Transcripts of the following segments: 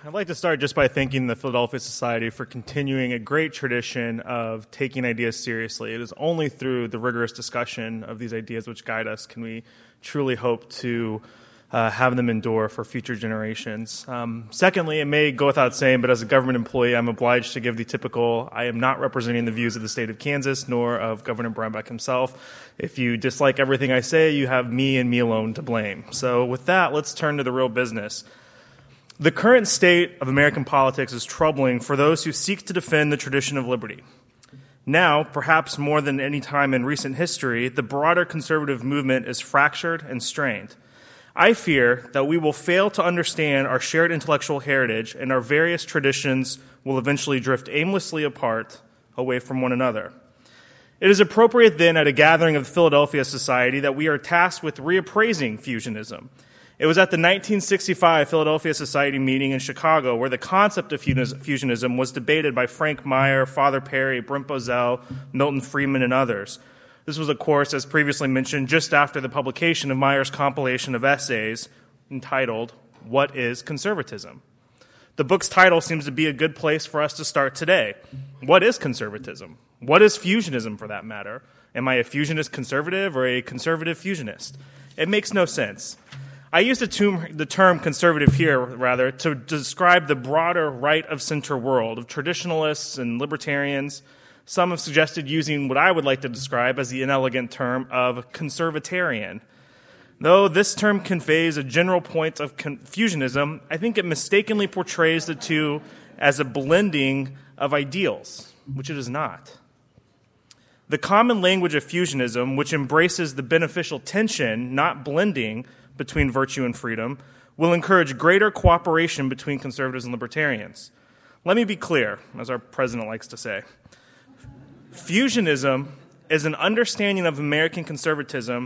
I'd like to start just by thanking the Philadelphia Society for continuing a great tradition of taking ideas seriously. It is only through the rigorous discussion of these ideas which guide us can we truly hope to have them endure for future generations. Secondly, it may go without saying, but as a government employee, I'm obliged to give the typical, I am not representing the views of the state of Kansas, nor of Governor Brownback himself. If you dislike everything I say, you have me and me alone to blame. So with that, let's turn to the real business. The current state of American politics is troubling for those who seek to defend the tradition of liberty. Now, perhaps more than any time in recent history, the broader conservative movement is fractured and strained. I fear that we will fail to understand our shared intellectual heritage and our various traditions will eventually drift aimlessly apart away from one another. It is appropriate then at a gathering of the Philadelphia Society that we are tasked with reappraising fusionism. It was at the 1965 Philadelphia Society meeting in Chicago where the concept of fusionism was debated by Frank Meyer, Father Perry, Brent Bozell, Milton Friedman, and others. This was, of course, as previously mentioned, just after the publication of Meyer's compilation of essays entitled, What is Conservatism? The book's title seems to be a good place for us to start today. What is conservatism? What is fusionism, for that matter? Am I a fusionist conservative or a conservative fusionist? It makes no sense. I use the term conservative here, rather, to describe the broader right-of-center world of traditionalists and libertarians. Some have suggested using what I would like to describe as the inelegant term of conservatarian. Though this term conveys a general point of fusionism, I think it mistakenly portrays the two as a blending of ideals, which it is not. The common language of fusionism, which embraces the beneficial tension, not blending, between virtue and freedom, will encourage greater cooperation between conservatives and libertarians. Let me be clear, as our president likes to say. Fusionism is an understanding of American conservatism,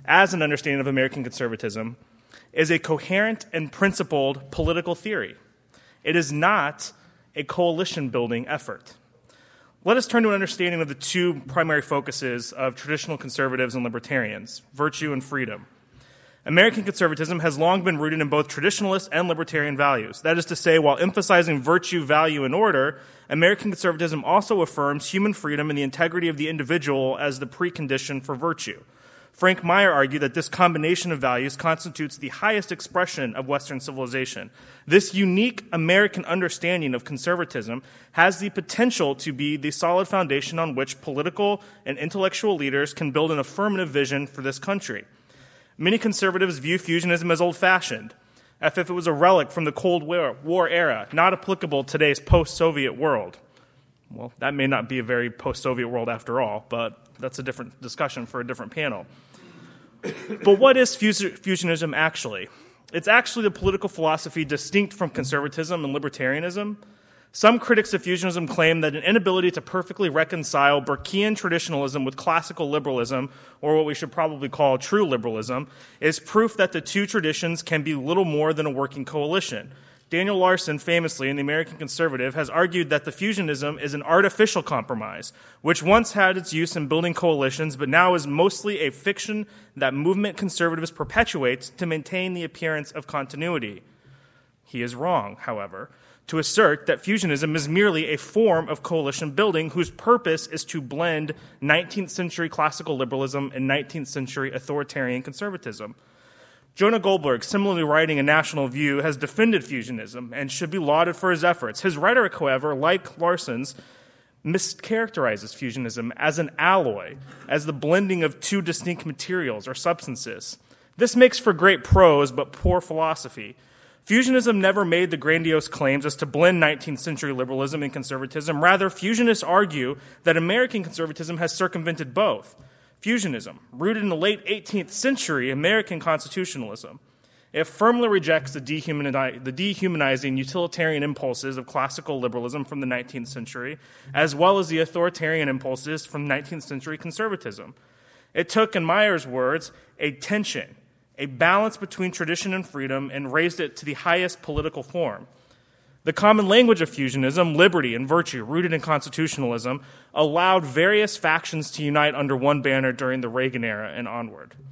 is a coherent and principled political theory. It is not a coalition-building effort. Let us turn to an understanding of the two primary focuses of traditional conservatives and libertarians, virtue and freedom. American conservatism has long been rooted in both traditionalist and libertarian values. That is to say, while emphasizing virtue, value, and order, American conservatism also affirms human freedom and the integrity of the individual as the precondition for virtue. Frank Meyer argued that this combination of values constitutes the highest expression of Western civilization. This unique American understanding of conservatism has the potential to be the solid foundation on which political and intellectual leaders can build an affirmative vision for this country. Many conservatives view fusionism as old-fashioned, as if it was a relic from the Cold War era, not applicable to today's post-Soviet world. Well, that may not be a very post-Soviet world after all, but that's a different discussion for a different panel. But what is fusionism actually? It's actually the political philosophy distinct from conservatism and libertarianism. Some critics of fusionism claim that an inability to perfectly reconcile Burkean traditionalism with classical liberalism, or what we should probably call true liberalism, is proof that the two traditions can be little more than a working coalition. Daniel Larson, famously in The American Conservative, has argued that the fusionism is an artificial compromise, which once had its use in building coalitions, but now is mostly a fiction that movement conservatives perpetuate to maintain the appearance of continuity. He is wrong, however, to assert that fusionism is merely a form of coalition building whose purpose is to blend 19th century classical liberalism and 19th century authoritarian conservatism. Jonah Goldberg, similarly writing in National View, has defended fusionism and should be lauded for his efforts. His rhetoric, however, like Larson's, mischaracterizes fusionism as an alloy, as the blending of two distinct materials or substances. This makes for great prose but poor philosophy. Fusionism never made the grandiose claims as to blend 19th century liberalism and conservatism. Rather, fusionists argue that American conservatism has circumvented both. Fusionism, rooted in the late 18th century American constitutionalism, it firmly rejects the dehumanizing utilitarian impulses of classical liberalism from the 19th century, as well as the authoritarian impulses from 19th century conservatism. It took, in Meyer's words, a tension, a balance between tradition and freedom, and raised it to the highest political form. The common language of fusionism, liberty and virtue, rooted in constitutionalism, allowed various factions to unite under one banner during the Reagan era and onward.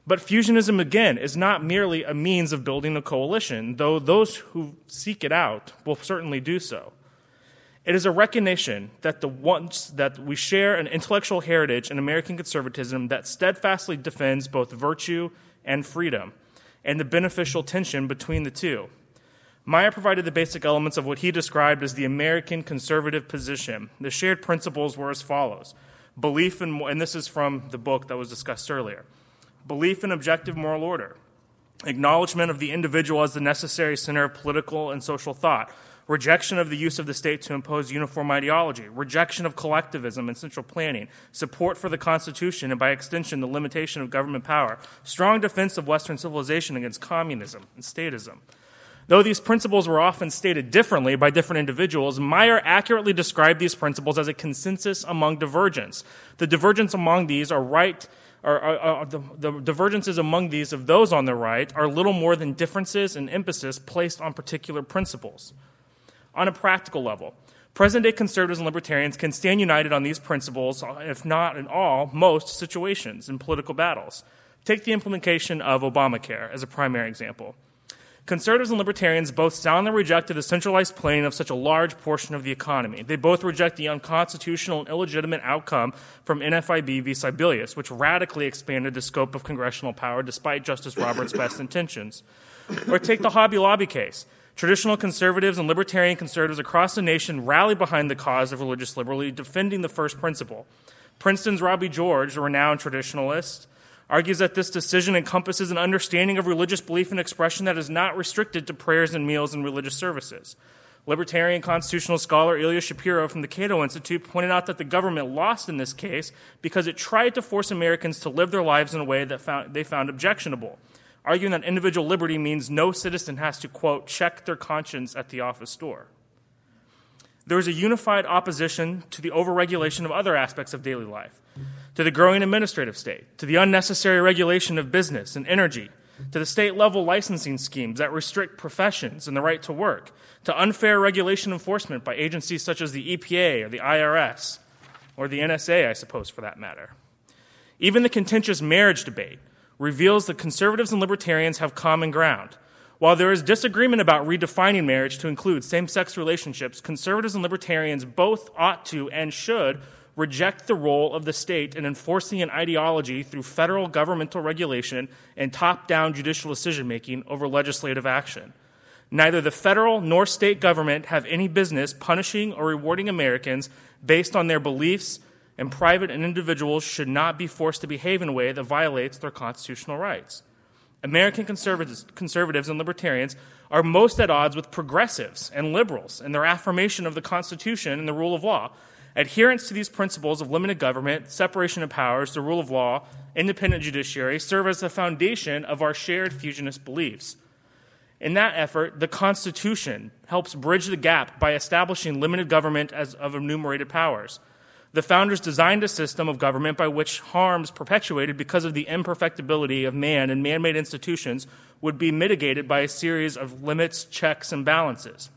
But fusionism, again, is not merely a means of building a coalition, though those who seek it out will certainly do so. It is a recognition that that we share an intellectual heritage in American conservatism that steadfastly defends both virtue and freedom, and the beneficial tension between the two. Meyer provided the basic elements of what he described as the American conservative position. The shared principles were as follows. Belief in, and this is from the book that was discussed earlier, belief in objective moral order, acknowledgement of the individual as the necessary center of political and social thought, rejection of the use of the state to impose uniform ideology, rejection of collectivism and central planning, support for the Constitution and by extension the limitation of government power, strong defense of Western civilization against communism and statism. Though these principles were often stated differently by different individuals, Meyer accurately described these principles as a consensus among divergence. The divergence among these the divergences among these of those on the right are little more than differences in emphasis placed on particular principles. On a practical level, present-day conservatives and libertarians can stand united on these principles, if not in all, most situations in political battles. Take the implementation of Obamacare as a primary example. Conservatives and libertarians both soundly rejected the centralized planning of such a large portion of the economy. They both reject the unconstitutional and illegitimate outcome from NFIB v. Sibelius, which radically expanded the scope of congressional power despite Justice Roberts' best intentions. Or take the Hobby Lobby case. Traditional conservatives and libertarian conservatives across the nation rallied behind the cause of religious liberty, defending the first principle. Princeton's Robbie George, a renowned traditionalist, argues that this decision encompasses an understanding of religious belief and expression that is not restricted to prayers and meals and religious services. Libertarian constitutional scholar Ilya Shapiro from the Cato Institute pointed out that the government lost in this case because it tried to force Americans to live their lives in a way that they found objectionable, arguing that individual liberty means no citizen has to, quote, check their conscience at the office door. There is a unified opposition to the overregulation of other aspects of daily life, to the growing administrative state, to the unnecessary regulation of business and energy, to the state-level licensing schemes that restrict professions and the right to work, to unfair regulation enforcement by agencies such as the EPA or the IRS, or the NSA, I suppose, for that matter. Even the contentious marriage debate reveals that conservatives and libertarians have common ground. While there is disagreement about redefining marriage to include same-sex relationships, conservatives and libertarians both ought to and should reject the role of the state in enforcing an ideology through federal governmental regulation and top-down judicial decision-making over legislative action. Neither the federal nor state government have any business punishing or rewarding Americans based on their beliefs, and private and individuals should not be forced to behave in a way that violates their constitutional rights. American conservatives and libertarians are most at odds with progressives and liberals in their affirmation of the Constitution and the rule of law. Adherence to these principles of limited government, separation of powers, the rule of law, independent judiciary serve as the foundation of our shared fusionist beliefs. In that effort, the Constitution helps bridge the gap by establishing limited government as of enumerated powers. The founders designed a system of government by which harms perpetuated because of the imperfectibility of man and man-made institutions would be mitigated by a series of limits, checks, and balances.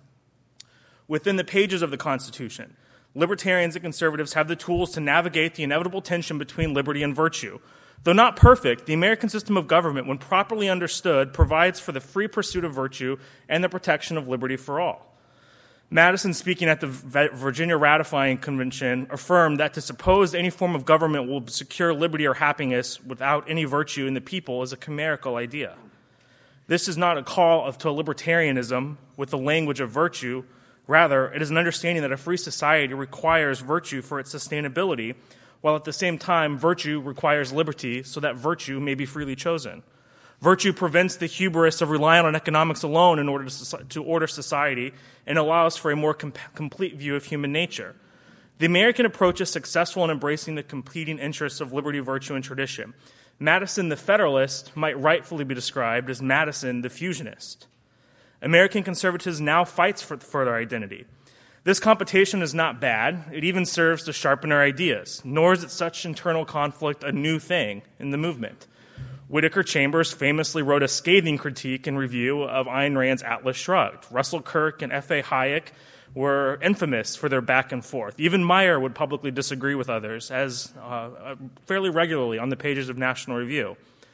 Within the pages of the Constitution, libertarians and conservatives have the tools to navigate the inevitable tension between liberty and virtue. Though not perfect, the American system of government, when properly understood, provides for the free pursuit of virtue and the protection of liberty for all. Madison, speaking at the Virginia Ratifying Convention, affirmed that to suppose any form of government will secure liberty or happiness without any virtue in the people is a chimerical idea. This is not a call to libertarianism with the language of virtue. Rather, it is an understanding that a free society requires virtue for its sustainability, while at the same time virtue requires liberty so that virtue may be freely chosen. Virtue prevents the hubris of relying on economics alone in order to order society and allows for a more complete view of human nature. The American approach is successful in embracing the competing interests of liberty, virtue, and tradition. Madison the Federalist might rightfully be described as Madison the Fusionist. American conservatism now fights for their identity. This competition is not bad. It even serves to sharpen our ideas, nor is it such internal conflict a new thing in the movement. Whittaker Chambers famously wrote a scathing critique and review of Ayn Rand's Atlas Shrugged. Russell Kirk and F.A. Hayek were infamous for their back and forth. Even Meyer would publicly disagree with others, as fairly regularly on the pages of National Review.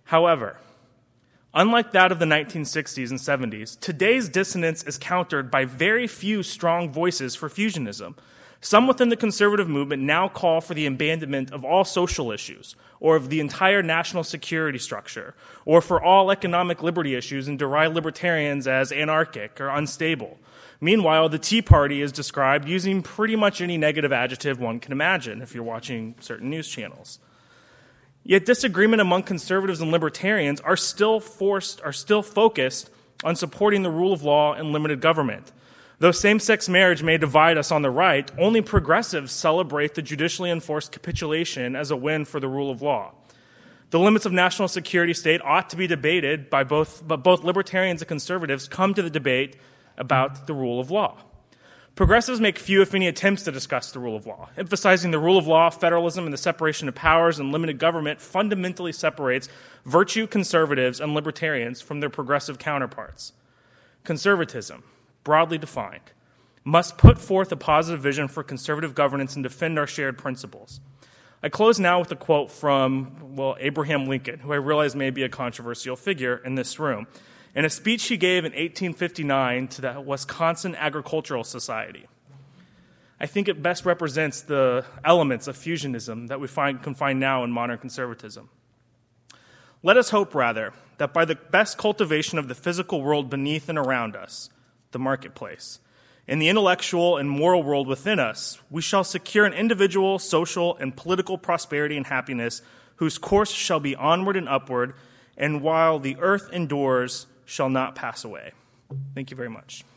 However, unlike that of the 1960s and 70s, today's dissonance is countered by very few strong voices for fusionism. Some within the conservative movement now call for the abandonment of all social issues, or of the entire national security structure, or for all economic liberty issues and deride libertarians as anarchic or unstable. Meanwhile, the Tea Party is described using pretty much any negative adjective one can imagine if you're watching certain news channels. Yet disagreement among conservatives and libertarians are still focused on supporting the rule of law and limited government. Though same-sex marriage may divide us on the right, only progressives celebrate the judicially enforced capitulation as a win for the rule of law. The limits of national security state ought to be debated but both libertarians and conservatives come to the debate about the rule of law. Progressives make few, if any, attempts to discuss the rule of law. Emphasizing the rule of law, federalism, and the separation of powers and limited government fundamentally separates virtue conservatives and libertarians from their progressive counterparts. Conservatism, broadly defined, must put forth a positive vision for conservative governance and defend our shared principles. I close now with a quote from, Abraham Lincoln, who I realize may be a controversial figure in this room, in a speech he gave in 1859 to the Wisconsin Agricultural Society. I think it best represents the elements of fusionism that we can find now in modern conservatism. Let us hope, rather, that by the best cultivation of the physical world beneath and around us, the marketplace, and the intellectual and moral world within us, we shall secure an individual, social, and political prosperity and happiness whose course shall be onward and upward, and while the earth endures, shall not pass away. Thank you very much.